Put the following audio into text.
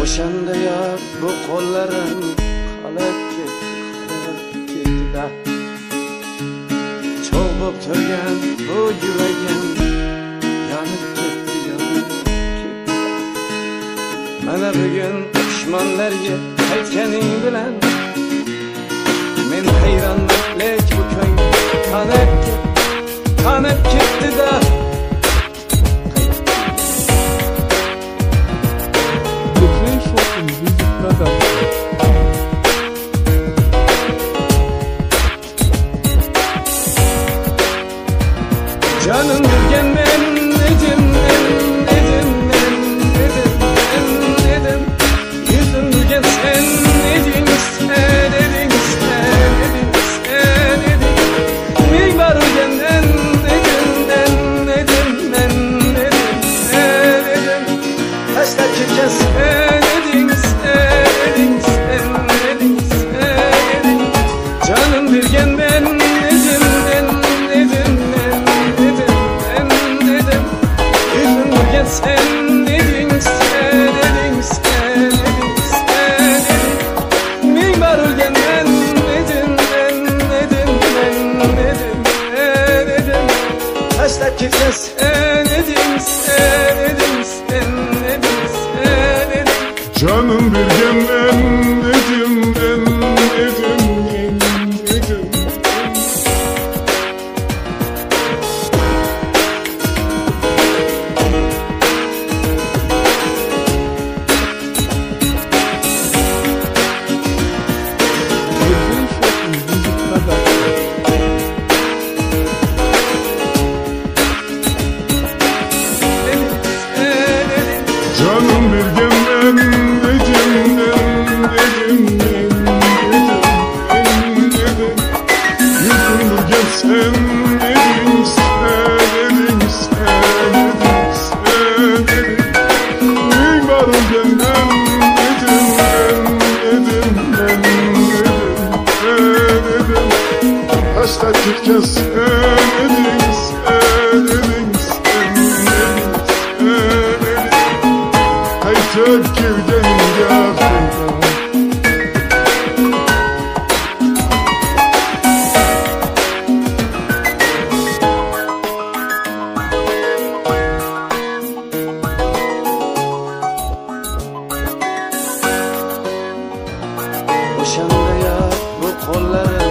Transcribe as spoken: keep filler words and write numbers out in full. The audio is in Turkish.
O'shanda ya bu qo'llarim qalab ketdi, qalab ketdi-da. Cho'g' bo'lib turgan bu yuragim yonib ketdi, yonib ketdi. Mana bugun dushmanlarga aytganing bilan men hayronman, lek bu ko'ngil qanab qanab ketdi-da. Canım bilgen ben nedim, ben nedim, ben nedim, ben nedim. Yüzüm bilgen sen nedin, sen nedin, sen nedin, sen nedin. Ney var bilgen ben nedim, ben nedim, ben nedim, sen nedim. Taşlar kirken sen nedin, sen nedin, sen nedin, sen nedin. Canım bilgen ben nedim, ben nedim, ben sen dedin, sen dedin, sen dedin, sen dedin. Min var ölgen ben dedim, ben dedim, ben dedim, ben dedim. Taşlar kirken sen dedin, sen dedin, sen dedin, sen dedin. Canım bilgen ben dedim, ben dedim, ben dedim. Canım bilgen ben dedim, ben dedim, ben dedim, ben dedim. Yüzüm bilgen sen dedin, sen dedin, sen dedin, sen dedin. Ney var bilgen ben dedim, ben dedim, ben dedim, ben dedim. Taşlar kirken sen dedin, sen dedin, sen dedin, sen dedin. Çok kirden yakında. O'shanda ya bu qo'llarim